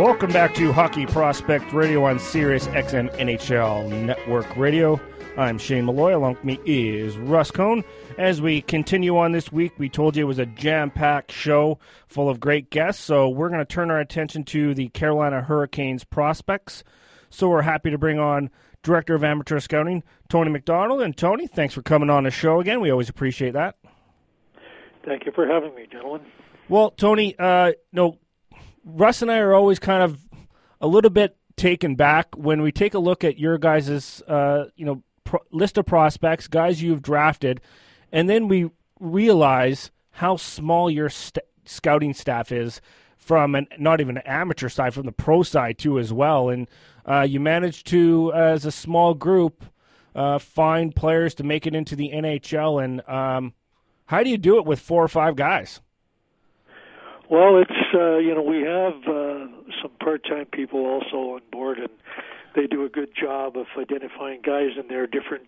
Welcome back to Hockey Prospect Radio on Sirius XM NHL Network Radio. I'm Shane Malloy. Along with me is Russ Cohn. As we continue on this week, we told you it was a jam-packed show full of great guests, so we're going to turn our attention to the Carolina Hurricanes prospects. So we're happy to bring on Director of Amateur Scouting, Tony McDonald. And Tony, thanks for coming on the show again. We always appreciate that. Thank you for having me, gentlemen. Well, Tony, Russ and I are always kind of a little bit taken back when we take a look at your guys' list of prospects, guys you've drafted, and then we realize how small your scouting staff is from not even an amateur side, from the pro side too as well. And you managed to, as a small group, find players to make it into the NHL. And how do you do it with 4 or 5 guys? Well, it's, we have some part-time people also on board, and they do a good job of identifying guys in their different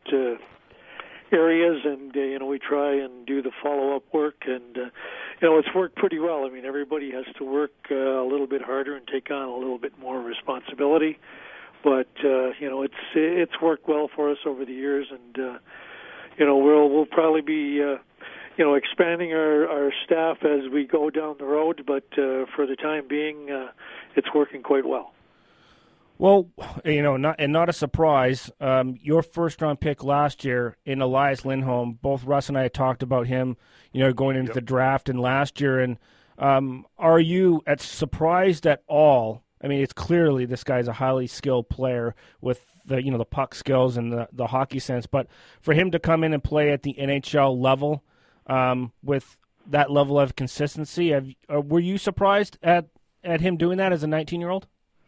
areas, and, we try and do the follow-up work, and, it's worked pretty well. I mean, everybody has to work a little bit harder and take on a little bit more responsibility, but, it's worked well for us over the years, and, we'll probably be expanding our staff as we go down the road, but for the time being, it's working quite well. Well, not a surprise. Your first-round pick last year in Elias Lindholm, both Russ and I talked about him, going into the draft and last year. And are you surprised at all? I mean, it's clearly this guy's a highly skilled player with the puck skills and the hockey sense. But for him to come in and play at the NHL level, with that level of consistency, were you surprised at him doing that as a 19-year-old?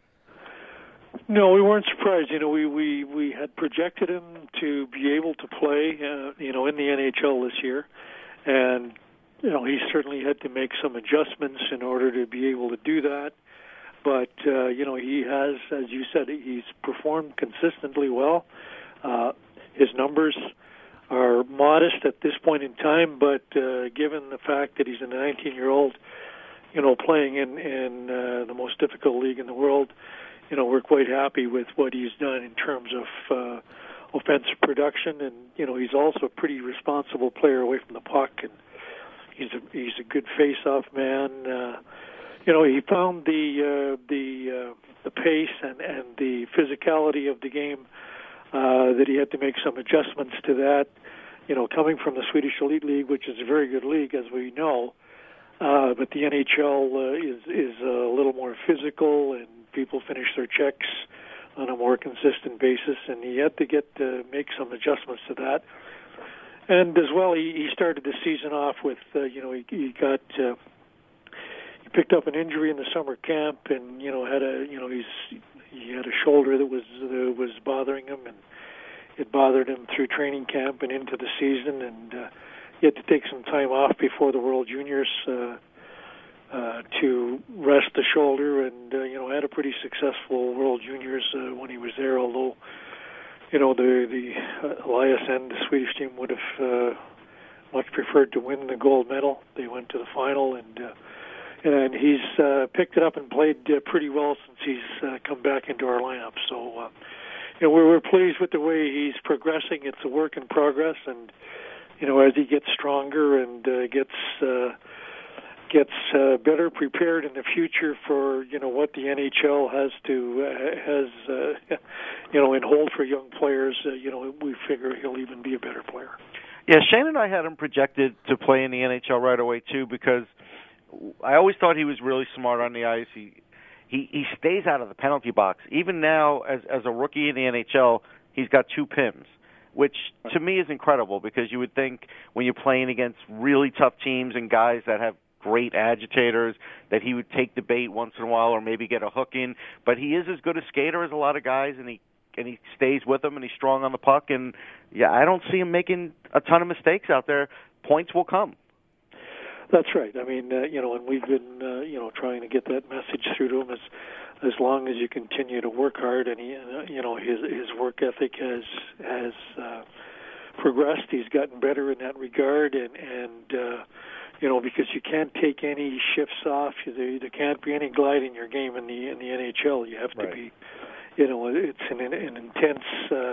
No, we weren't surprised. We had projected him to be able to play, in the NHL this year, and he certainly had to make some adjustments in order to be able to do that. But he has, as you said, he's performed consistently well. His numbers are modest at this point in time, but given the fact that he's a 19-year-old, playing in the most difficult league in the world, we're quite happy with what he's done in terms of offensive production, and he's also a pretty responsible player away from the puck, and he's a good face-off man. He found the pace and the physicality of the game that he had to make some adjustments to that. Coming from the Swedish Elite League, which is a very good league, as we know, but the NHL is a little more physical, and people finish their checks on a more consistent basis, and he had to make some adjustments to that. And as well, he started the season off with, he picked up an injury in the summer camp, and he had a shoulder that was bothering him, and it bothered him through training camp and into the season, and he had to take some time off before the World Juniors to rest the shoulder, and had a pretty successful World Juniors when he was there. Although the Elias and the Swedish team would have much preferred to win the gold medal. They went to the final, and he's picked it up and played pretty well since he's come back into our lineup. So we're pleased with the way he's progressing. It's a work in progress, and as he gets stronger and gets better prepared in the future for what the NHL has in hold for young players, we figure he'll even be a better player. Yeah, Shane and I had him projected to play in the NHL right away too, because I always thought he was really smart on the ice. He stays out of the penalty box. Even now, as a rookie in the NHL, he's got 2 PIMs, which to me is incredible, because you would think when you're playing against really tough teams and guys that have great agitators that he would take the bait once in a while or maybe get a hook in. But he is as good a skater as a lot of guys, and he stays with them, and he's strong on the puck. And, yeah, I don't see him making a ton of mistakes out there. Points will come. That's right. I mean, and we've been, trying to get that message through to him as long as you continue to work hard, and his work ethic has progressed. He's gotten better in that regard, and because you can't take any shifts off. There can't be any glide in your game in the NHL. You have to be, it's an intense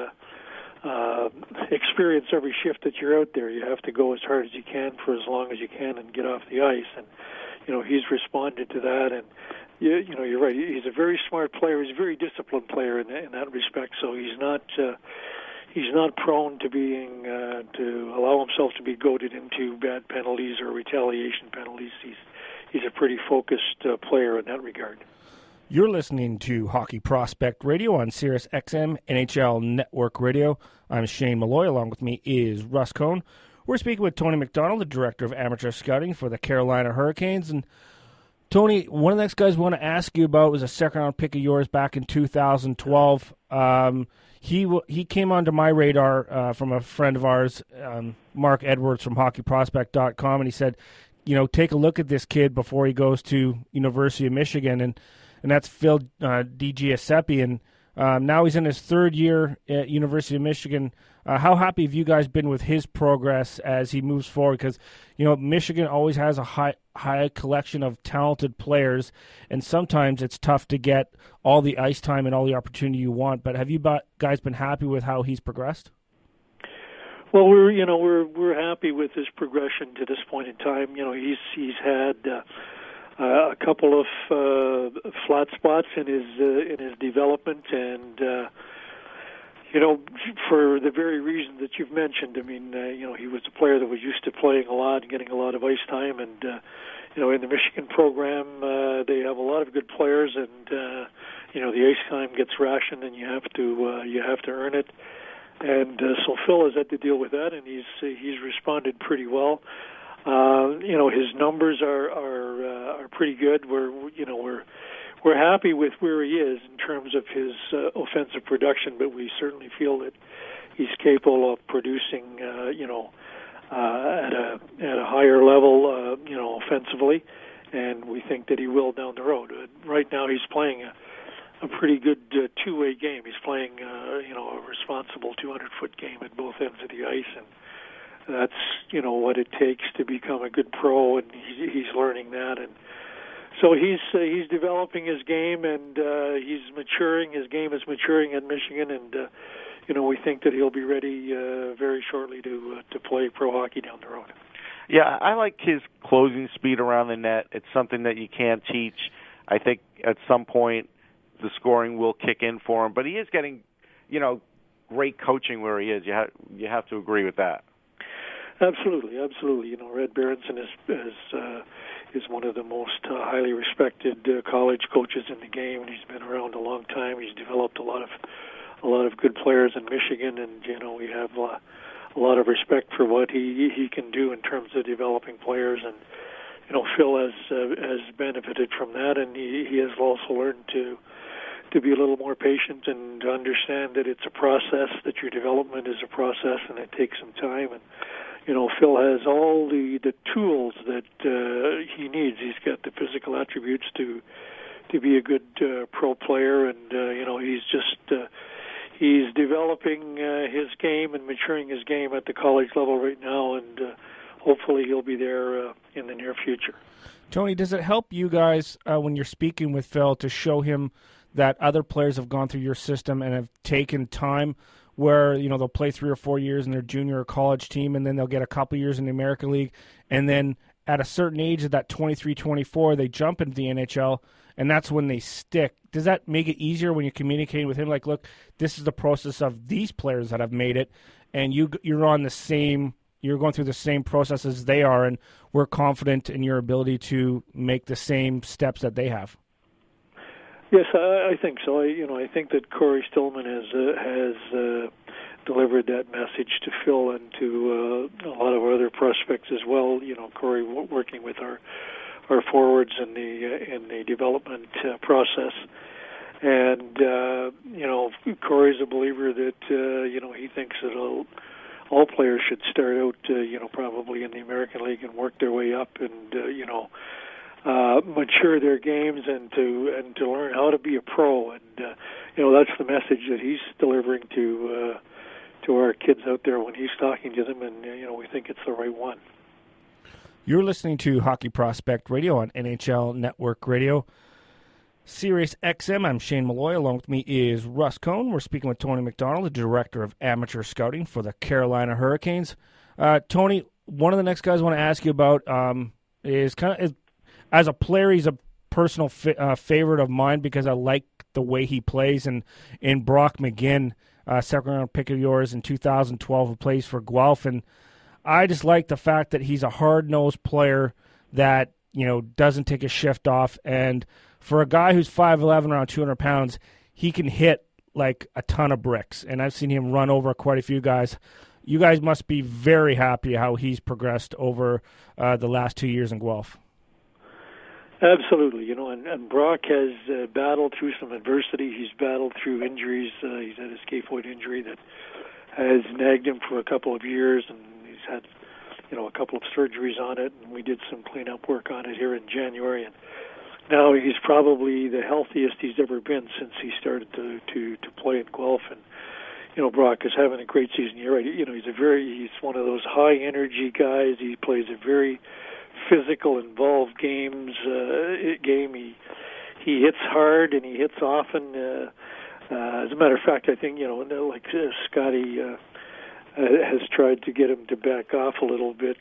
experience every shift that you're out there. You have to go as hard as you can for as long as you can and get off the ice. And he's responded to that. And you're right. He's a very smart player. He's a very disciplined player in that respect. So he's not prone to being to allow himself to be goaded into bad penalties or retaliation penalties. He's a pretty focused player in that regard. You're listening to Hockey Prospect Radio on Sirius XM NHL Network Radio. I'm Shane Malloy. Along with me is Russ Cohn. We're speaking with Tony McDonald, the Director of Amateur Scouting for the Carolina Hurricanes. And Tony, one of the next guys we want to ask you about was a second-round pick of yours back in 2012. He came onto my radar from a friend of ours, Mark Edwards from HockeyProspect.com, and he said, take a look at this kid before he goes to University of Michigan, and that's Phil DiGiuseppe, and now he's in his third year at University of Michigan. How happy have you guys been with his progress as he moves forward? Because, Michigan always has a high collection of talented players, and sometimes it's tough to get all the ice time and all the opportunity you want. But have you guys been happy with how he's progressed? Well, we're happy with his progression to this point in time. He's had a couple of flat spots in his development, and for the very reason that you've mentioned. I mean, he was a player that was used to playing a lot and getting a lot of ice time, and in the Michigan program, they have a lot of good players, and the ice time gets rationed, and you have to earn it. And so Phil has had to deal with that, and he's responded pretty well. His numbers are pretty good. We're happy with where he is in terms of his offensive production, but we certainly feel that he's capable of producing, at a higher level, offensively, and we think that he will down the road. Right now, he's playing a pretty good two-way game. He's playing, a responsible 200-foot game at both ends of the ice, and that's what it takes to become a good pro, and he's learning that, and so he's developing his game, and he's maturing. His game is maturing at Michigan, and we think that he'll be ready very shortly to play pro hockey down the road. Yeah, I like his closing speed around the net. It's something that you can't teach. I think at some point the scoring will kick in for him, but he is getting, great coaching where he is. You have to agree with that. Absolutely. Red Berenson is one of the most highly respected college coaches in the game, and he's been around a long time. He's developed a lot of good players in Michigan, and we have a lot of respect for what he can do in terms of developing players. And Phil has benefited from that, and he has also learned to be a little more patient and to understand that it's a process, that your development is a process, and it takes some time. And Phil has all the tools that he needs. He's got the physical attributes to be a good pro player, and he's developing his game and maturing his game at the college level right now, and hopefully he'll be there in the near future. Tony, does it help you guys when you're speaking with Phil to show him that other players have gone through your system and have taken time where, they'll play 3 or 4 years in their junior or college team, and then they'll get a couple years in the American League, and then at a certain age of that 23, 24, they jump into the NHL, and that's when they stick. Does that make it easier when you're communicating with him? Like, look, this is the process of these players that have made it, and you're going through the same process as they are, and we're confident in your ability to make the same steps that they have. Yes, I think so. I think that Corey Stillman has delivered that message to Phil and to a lot of other prospects as well. Corey working with our forwards in the development process, and Corey's a believer that he thinks that all players should start out probably in the American League and work their way up, and mature their games and to learn how to be a pro, and that's the message that he's delivering to our kids out there when he's talking to them, and we think it's the right one. You're listening to Hockey Prospect Radio on NHL Network Radio. Sirius XM, I'm Shane Malloy. Along with me is Russ Cohn. We're speaking with Tony McDonald, the Director of Amateur Scouting for the Carolina Hurricanes. Tony, one of the next guys I want to ask you about is as a player, he's a personal favorite of mine because I like the way he plays. And in Brock McGinn, second-round pick of yours in 2012, who plays for Guelph. And I just like the fact that he's a hard-nosed player that, doesn't take a shift off. And for a guy who's 5'11", around 200 pounds, he can hit like a ton of bricks. And I've seen him run over quite a few guys. You guys must be very happy how he's progressed over the last 2 years in Guelph. Absolutely, and Brock has battled through some adversity. He's battled through injuries. He's had a scaphoid injury that has nagged him for a couple of years, and he's had, a couple of surgeries on it, and we did some cleanup work on it here in January, and now he's probably the healthiest he's ever been since he started to play in Guelph. And Brock is having a great season. You're right. He's one of those high energy guys. He plays a very physical, involved game. He hits hard and he hits often. As a matter of fact, I think Scotty has tried to get him to back off a little bit.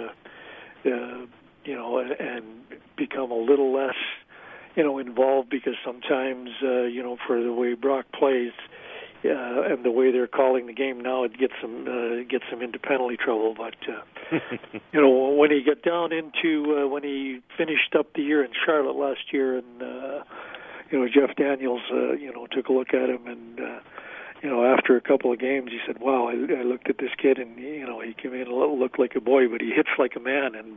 And become a little less, involved, because sometimes, for the way Brock plays and the way they're calling the game now, it gets him into penalty trouble. But when he got down into when he finished up the year in Charlotte last year, and Jeff Daniels, took a look at him, and after a couple of games, he said, "Wow, I looked at this kid, and he came in a looked like a boy, but he hits like a man." And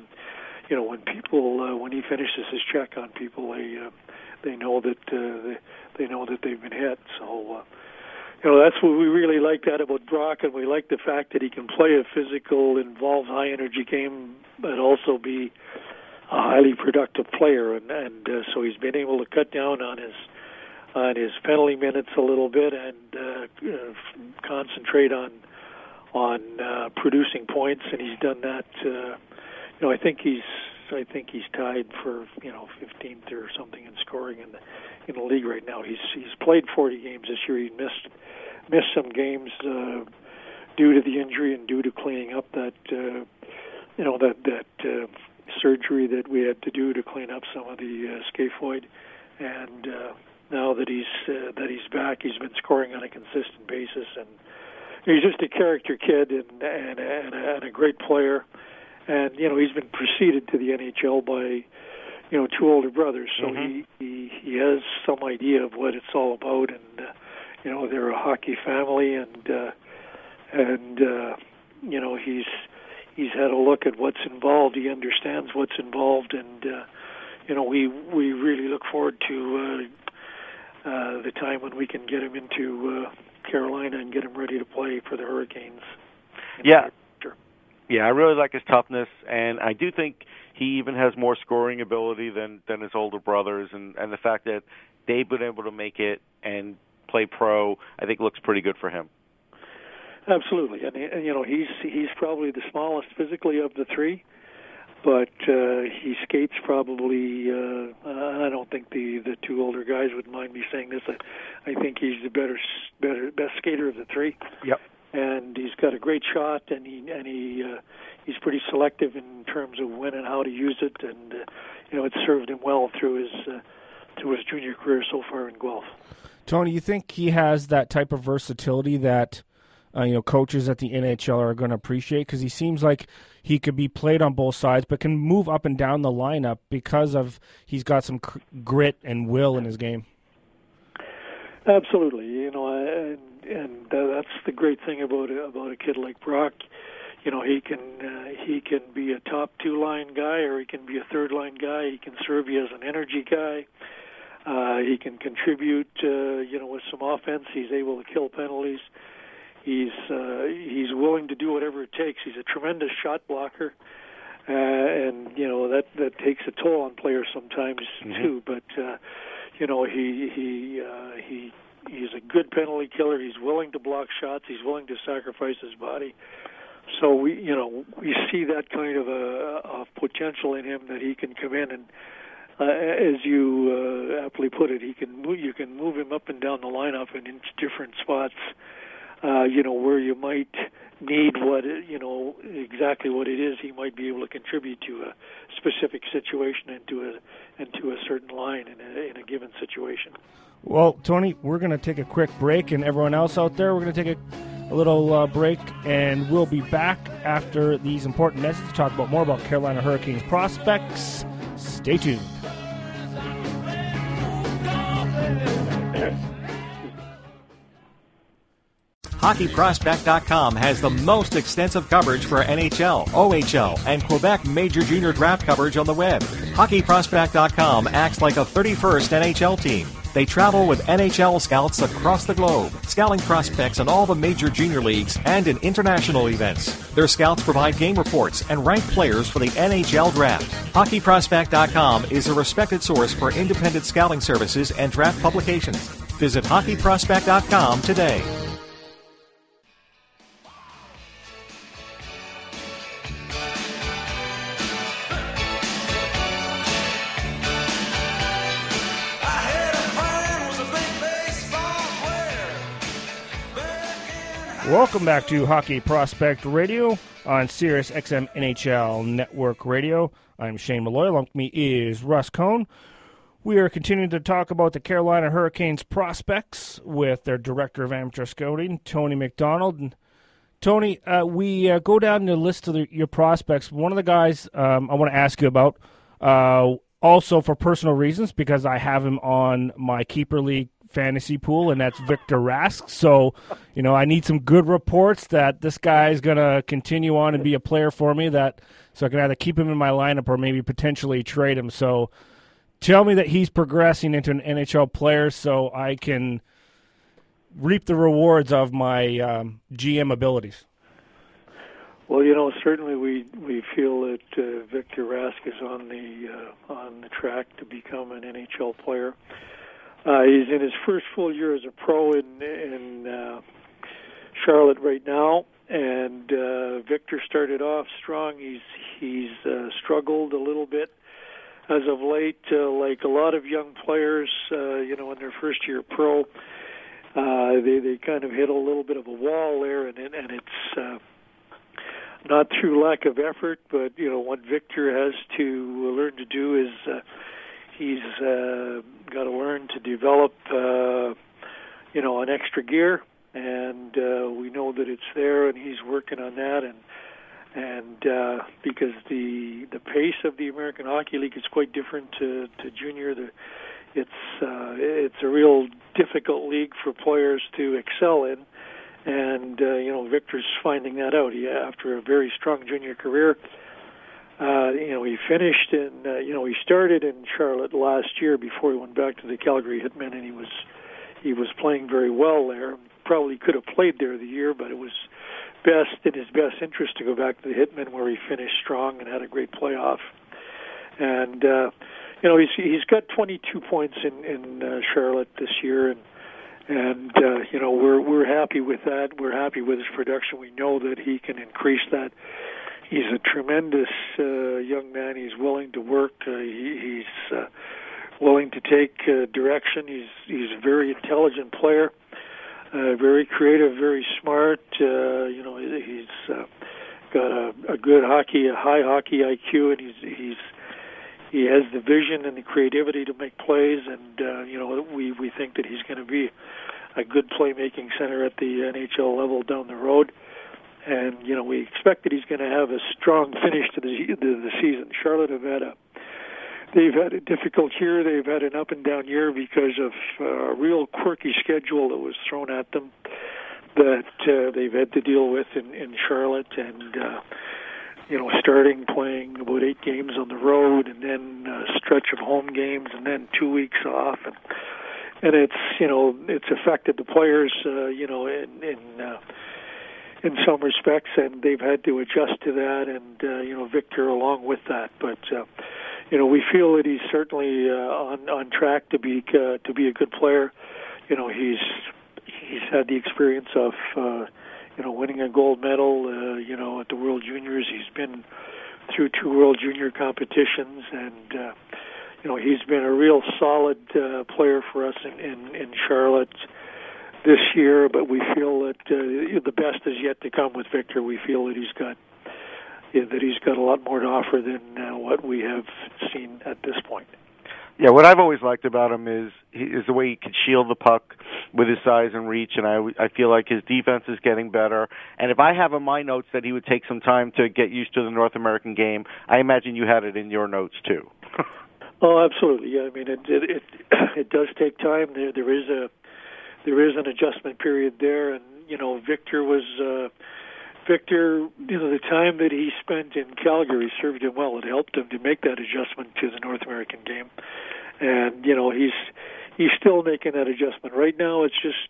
when he finishes his check on people, they know that they've been hit. So that's what we really like that about Brock, and we like the fact that he can play a physical, involved, high energy game, but also be a highly productive player, and so he's been able to cut down on his penalty minutes a little bit and concentrate on producing points, and he's done that. I think he's tied for 15th or something in scoring in the league right now. He's played 40 games this year. He missed some games due to the injury and due to cleaning up that surgery that we had to do to clean up some of the scaphoid, and now that he's back, he's been scoring on a consistent basis, and he's just a character kid and a great player. And he's been preceded to the NHL by two older brothers, so he has some idea of what it's all about, and they're a hockey family, and he's had a look at what's involved. He understands what's involved, and we really look forward to the time when we can get him into Carolina and get him ready to play for the Hurricanes. Yeah, I really like his toughness, and I do think he even has more scoring ability than his older brothers, and the fact that they've been able to make it and play pro, I think looks pretty good for him. Absolutely, and he's probably the smallest physically of the three, but he skates probably. I don't think the two older guys would mind me saying this. I think he's the best skater of the three. Yep. And he's got a great shot, and he's pretty selective in terms of when and how to use it, and it's served him well through his junior career so far in Guelph. Tony, you think he has that type of versatility that coaches at the NHL are going to appreciate? Because he seems like he could be played on both sides, but can move up and down the lineup because of he's got some grit and will in his game. Absolutely, and that's the great thing about a kid like Brock. He can be a top two-line guy, or he can be a third-line guy. He can serve you as an energy guy. He can contribute, with some offense. He's able to kill penalties. He's willing to do whatever it takes. He's a tremendous shot blocker, and that takes a toll on players sometimes too. But he's a good penalty killer. He's willing to block shots. He's willing to sacrifice his body. So we see that kind of potential in him, that he can come in and, as you aptly put it, you can move him up and down the lineup and in different spots. Where you might need exactly what it is, he might be able to contribute to a specific situation and to a certain line in a given situation. Well, Tony, we're going to take a quick break, and everyone else out there, we're going to take a little break, and we'll be back after these important messages to talk more about Carolina Hurricanes prospects. Stay tuned. HockeyProspect.com has the most extensive coverage for NHL, OHL, and Quebec Major Junior Draft coverage on the web. HockeyProspect.com acts like a 31st NHL team. They travel with NHL scouts across the globe, scouting prospects in all the major junior leagues and in international events. Their scouts provide game reports and rank players for the NHL Draft. HockeyProspect.com is a respected source for independent scouting services and draft publications. Visit HockeyProspect.com today. Welcome back to Hockey Prospect Radio on Sirius XM NHL Network Radio. I'm Shane Malloy. Along with me is Russ Cohn. We are continuing to talk about the Carolina Hurricanes prospects with their Director of Amateur Scouting, Tony McDonald. And Tony, we go down the list of your prospects. One of the guys I want to ask you about, also for personal reasons, because I have him on my Keeper League fantasy pool, and that's Victor Rask. So, I need some good reports that this guy is going to continue on and be a player for me, so I can either keep him in my lineup or maybe potentially trade him. So tell me that he's progressing into an NHL player so I can reap the rewards of my GM abilities. Well, certainly we feel that Victor Rask is on the track to become an NHL player. He's in his first full year as a pro in Charlotte right now, and Victor started off strong. He's struggled a little bit as of late, like a lot of young players, in their first year pro. They kind of hit a little bit of a wall there, and it's not through lack of effort, but what Victor has to learn to do is he's got to learn to develop, an extra gear, and we know that it's there, and he's working on that, and because the pace of the American Hockey League is quite different to junior. It's a real difficult league for players to excel in, and Victor's finding that out. After a very strong junior career. He finished in, he started in Charlotte last year before he went back to the Calgary Hitmen, and he was playing very well there. Probably could have played there the year, but it was in his best interest to go back to the Hitmen, where he finished strong and had a great playoff. And he's got 22 points in Charlotte this year, and we're happy with that. We're happy with his production. We know that he can increase that. He's a tremendous young man. He's willing to work. He's willing to take direction. He's a very intelligent player, very creative, very smart. He's got a high hockey IQ, and he has the vision and the creativity to make plays. And we think that he's going to be a good playmaking center at the NHL level down the road. And we expect that he's going to have a strong finish to the season. Charlotte they've had a difficult year. They've had an up and down year because of a real quirky schedule that was thrown at them that they've had to deal with in Charlotte, and playing about 8 games on the road, and then a stretch of home games, and then 2 weeks off, and it's affected the players in some respects, and they've had to adjust to that, and Victor along with that. But we feel that he's certainly on track to be a good player. He's had the experience of winning a gold medal, at the World Juniors. He's been through 2 World Junior competitions, and he's been a real solid player for us in Charlotte this year. But we feel that the best is yet to come with Victor. We feel that he's got a lot more to offer than what we have seen at this point. Yeah, what I've always liked about him is the way he can shield the puck with his size and reach, and I feel like his defense is getting better. And if I have in my notes that he would take some time to get used to the North American game, I imagine you had it in your notes too. Oh, absolutely. Yeah, I mean it does take time. There is an adjustment period there, and Victor, the time that he spent in Calgary served him well. It helped him to make that adjustment to the North American game, and he's still making that adjustment. Right now, it's just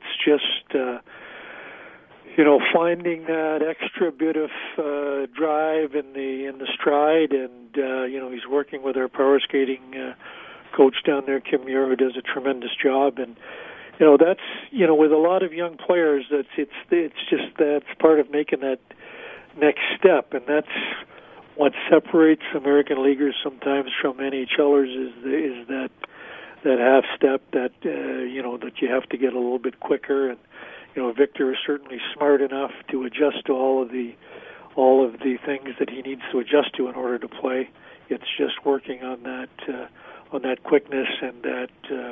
finding that extra bit of drive in the stride, and he's working with our power skating coach down there, Kim Muir, who does a tremendous job. And that's with a lot of young players, that's part of making that next step, and that's what separates American leaguers sometimes from NHLers is that half step that that you have to get a little bit quicker. And Victor is certainly smart enough to adjust to all of the things that he needs to adjust to in order to play. It's just working on that quickness and that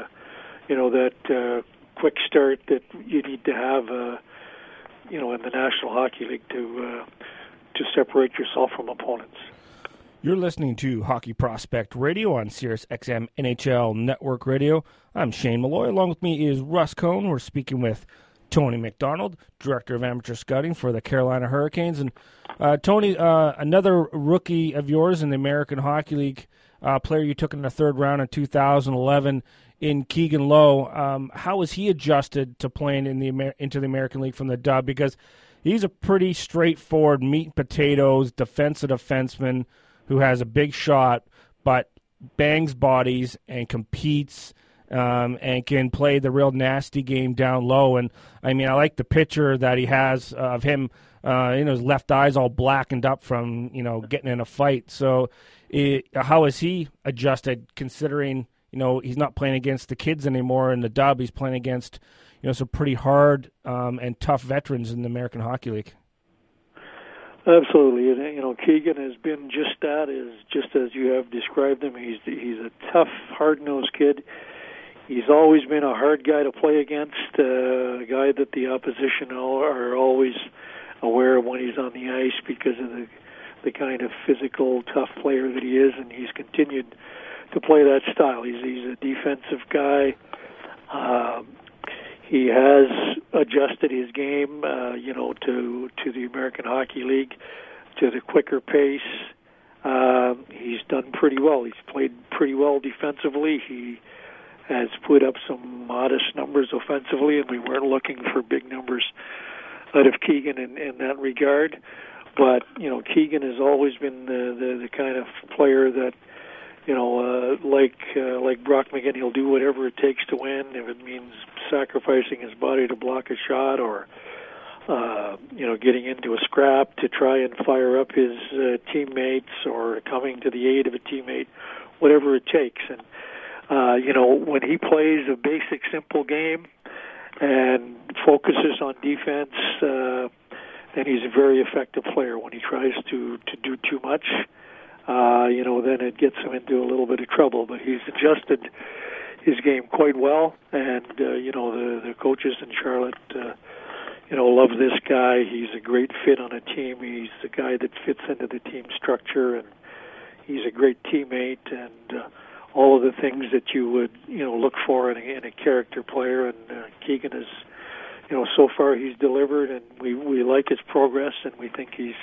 quick start that you need to have in the National Hockey League to separate yourself from opponents. You're listening to Hockey Prospect Radio on Sirius XM NHL Network Radio. I'm Shane Malloy. Along with me is Russ Cohn. We're speaking with Tony McDonald, Director of Amateur Scouting for the Carolina Hurricanes. And Tony, another rookie of yours in the American Hockey League, player you took in the 3rd round in 2011 in Keegan Lowe. How has he adjusted to playing into the American League from the Dub? Because he's a pretty straightforward meat and potatoes defensive defenseman who has a big shot but bangs bodies and competes and can play the real nasty game down low. And, I mean, I like the picture that he has of him, his left eye's all blackened up from, getting in a fight. So how has he adjusted considering, he's not playing against the kids anymore in the Dub. He's playing against, some pretty hard and tough veterans in the American Hockey League? Absolutely, and Keegan has been just as you have described him. He's a tough, hard-nosed kid. He's always been a hard guy to play against, a guy that the opposition are always aware of when he's on the ice because of the kind of physical, tough player that he is, and he's continued to play that style. He's a defensive guy. He has adjusted his game, to the American Hockey League, to the quicker pace. He's done pretty well. He's played pretty well defensively. He has put up some modest numbers offensively, and we weren't looking for big numbers out of Keegan in that regard. But Keegan has always been the kind of player that like Brock McGinn, he'll do whatever it takes to win. If it means sacrificing his body to block a shot, or getting into a scrap to try and fire up his teammates, or coming to the aid of a teammate, whatever it takes. And when he plays a basic, simple game and focuses on defense, then he's a very effective player. When he tries to do too much, then it gets him into a little bit of trouble. But he's adjusted his game quite well, and the coaches in Charlotte, love this guy. He's a great fit on a team. He's the guy that fits into the team structure, and he's a great teammate, and all of the things that you would look for in a character player. And Keegan is, so far he's delivered, and we like his progress, and we think he's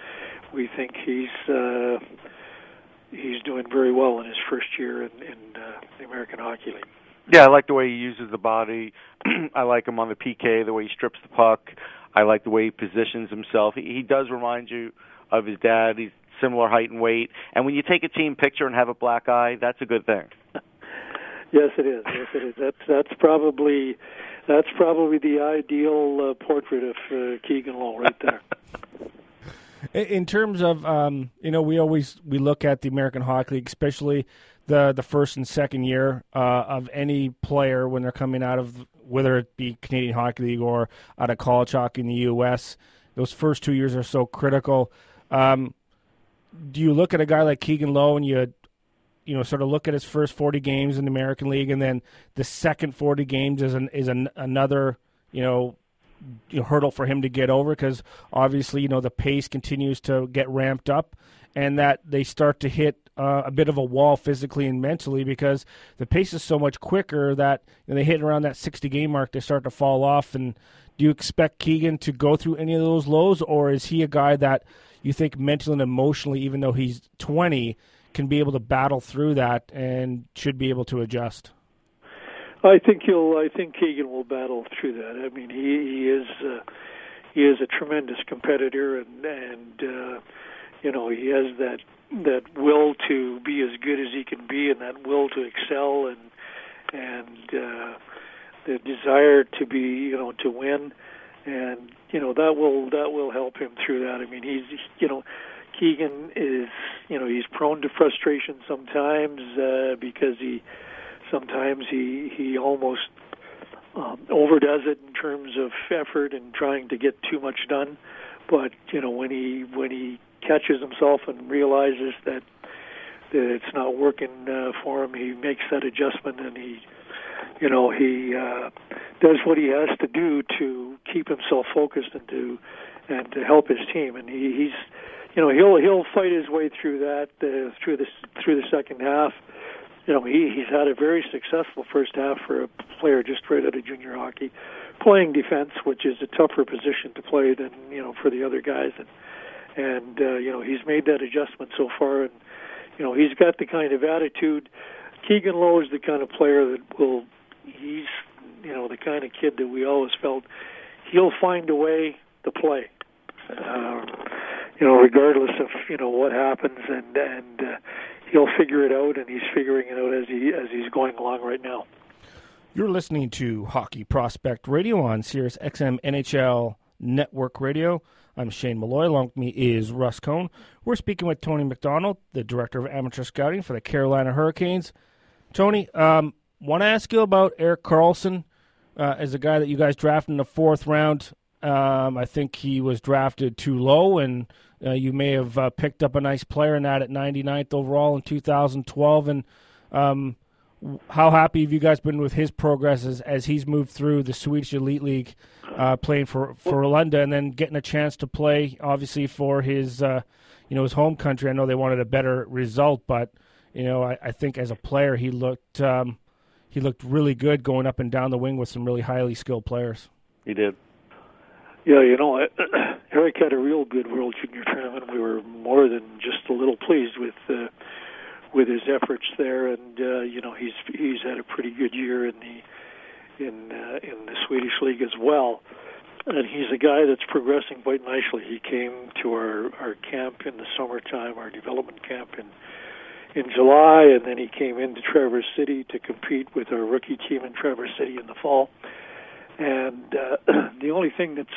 doing very well in his first year in the American Hockey League. Yeah, I like the way he uses the body. I like him on the PK, the way he strips the puck. I like the way he positions himself. He does remind you of his dad. He's similar height and weight. And when you take a team picture and have a black eye, that's a good thing. Yes, it is. Yes, it is. That's probably the ideal portrait of Keegan Lowe right there. In terms of, we look at the American Hockey League, especially the first and second year of any player when they're coming out of, whether it be Canadian Hockey League or out of college hockey in the U.S., those first 2 years are so critical. Do you look at a guy like Keegan Lowe and you sort of look at his first 40 games in the American League, and then the second 40 games is another, hurdle for him to get over, because obviously, the pace continues to get ramped up, and that they start to hit a bit of a wall physically and mentally, because the pace is so much quicker that they hit around that 60-game mark, they start to fall off. And do you expect Keegan to go through any of those lows, or is he a guy that you think mentally and emotionally, even though he's 20, can be able to battle through that and should be able to adjust? I think Keegan will battle through that. I mean, he is a tremendous competitor, and he has that will to be as good as he can be, and that will to excel, and the desire to be, to win, and that will help him through that. I mean, Keegan is, he's prone to frustration sometimes because he almost overdoes it in terms of effort and trying to get too much done. But when he catches himself and realizes that it's not working for him, he makes that adjustment, and he does what he has to do to keep himself focused and to help his team. And he's he'll fight his way through that through the second half. He's had a very successful first half for a player just right out of junior hockey, playing defense, which is a tougher position to play than for the other guys, and he's made that adjustment so far, and he's got the kind of attitude. Keegan Lowe is the kind of player that he's the kind of kid that we always felt he'll find a way to play, regardless of what happens, and he'll figure it out, and he's figuring it out as he's going along right now. You're listening to Hockey Prospect Radio on Sirius XM NHL Network Radio. I'm Shane Malloy. Along with me is Russ Cohn. We're speaking with Tony McDonald, the Director of Amateur Scouting for the Carolina Hurricanes. Tony, want to ask you about Erik Karlsson as a guy that you guys drafted in the fourth round. I think he was drafted too low, and you may have picked up a nice player in that at 99th overall in 2012. And how happy have you guys been with his progress as he's moved through the Swedish Elite League, playing for Lunda, and then getting a chance to play, obviously, for his his home country? I know they wanted a better result, but I think as a player he looked really good going up and down the wing with some really highly skilled players. He did. Yeah, Erik had a real good World Junior tournament. We were more than just a little pleased with his efforts there, and he's had a pretty good year in the Swedish League as well. And he's a guy that's progressing quite nicely. He came to our camp in the summertime, our development camp in July, and then he came into Traverse City to compete with our rookie team in Traverse City in the fall. And the only thing that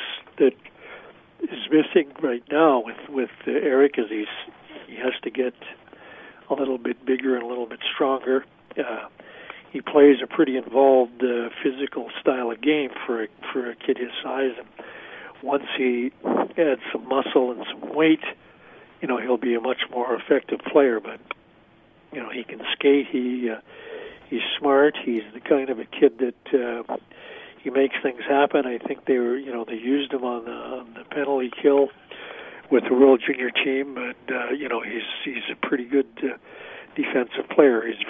is missing right now with Erik is he has to get a little bit bigger and a little bit stronger. He plays a pretty involved physical style of game for a kid his size, and once he adds some muscle and some weight, he'll be a much more effective player. But he can skate. He's smart. He's the kind of a kid that he makes things happen. I think they used him on the penalty kill with the World Junior team, and he's a pretty good defensive player. He's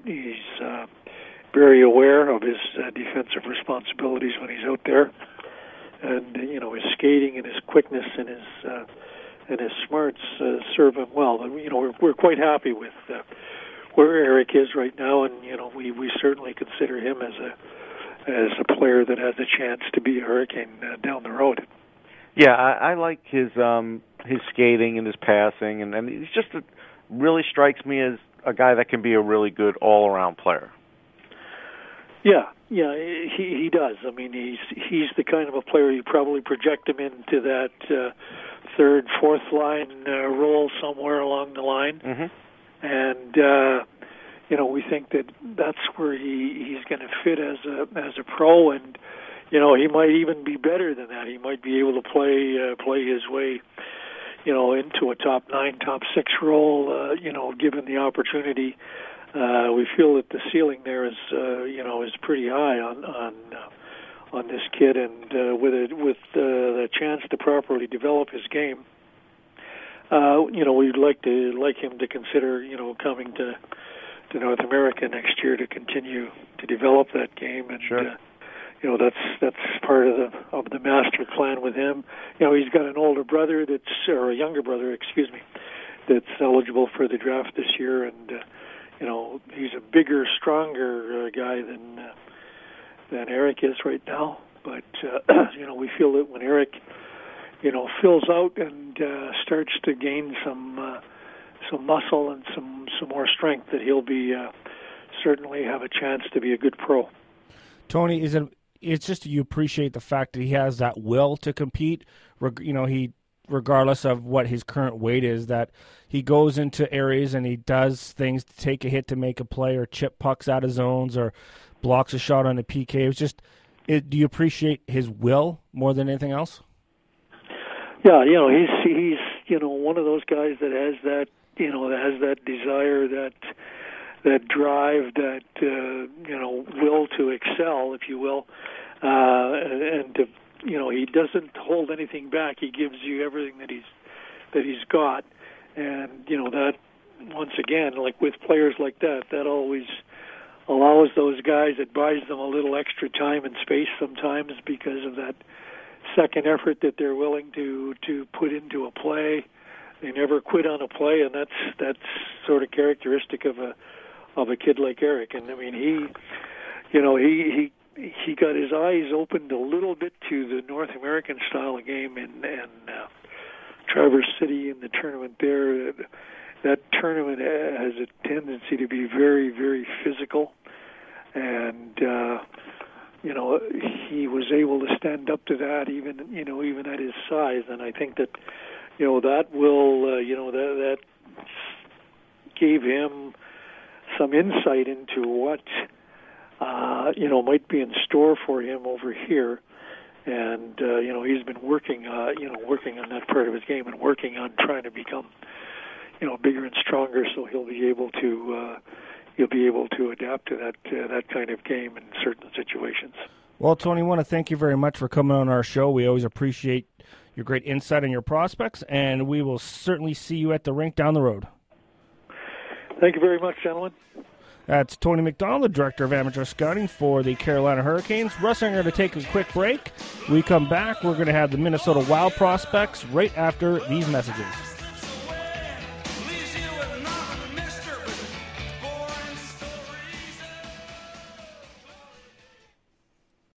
very aware of his defensive responsibilities when he's out there, and his skating and his quickness and his smarts serve him well. And we're quite happy with where Erik is right now, and we certainly consider him as a player that has a chance to be a Hurricane down the road. Yeah, I like his skating and his passing, and he's really strikes me as a guy that can be a really good all-around player. Yeah, he does. I mean, he's the kind of a player you probably project him into that third, fourth line role somewhere along the line, and we think that that's where he's going to fit as a pro, and he might even be better than that. He might be able to play his way, into a top 9, top 6 role, given the opportunity. We feel that the ceiling there is pretty high on this kid, and with the chance to properly develop his game, we'd like him to consider coming to North America next year to continue to develop that game, and sure. That's part of the master plan with him. He's got an older brother or a younger brother, excuse me, that's eligible for the draft this year, and he's a bigger, stronger guy than Eric is right now. But we feel that when Eric fills out and starts to gain some muscle and some more strength, that he'll be certainly have a chance to be a good pro. Tony, it's just you appreciate the fact that he has that will to compete. He, regardless of what his current weight is, that he goes into areas and he does things to take a hit to make a play, or chip pucks out of zones, or blocks a shot on a PK. It's just, do you appreciate his will more than anything else? Yeah, he's one of those guys that has that desire, that drive, that will to excel, if you will, and to he doesn't hold anything back. He gives you everything that he's got, and that once again, like with players like that always allows those guys, it buys them a little extra time and space sometimes because of that second effort that they're willing to put into a play. They never quit on a play, and that's sort of characteristic of a kid like Eric. And I mean, he got his eyes opened a little bit to the North American style of game in Traverse City in the tournament there. That tournament has a tendency to be very, very physical, and he was able to stand up to that even at his size. And I think that that will that gave him some insight into what might be in store for him over here, and he's been working on that part of his game and working on trying to become bigger and stronger, so he'll be able to adapt to that kind of game in certain situations. Well, Tony, I want to thank you very much for coming on our show. We always appreciate your great insight on your prospects, and we will certainly see you at the rink down the road. Thank you very much, gentlemen. That's Tony McDonald, the Director of Amateur Scouting for the Carolina Hurricanes. Russ and I are going to take a quick break. We come back, we're going to have the Minnesota Wild prospects right after these messages.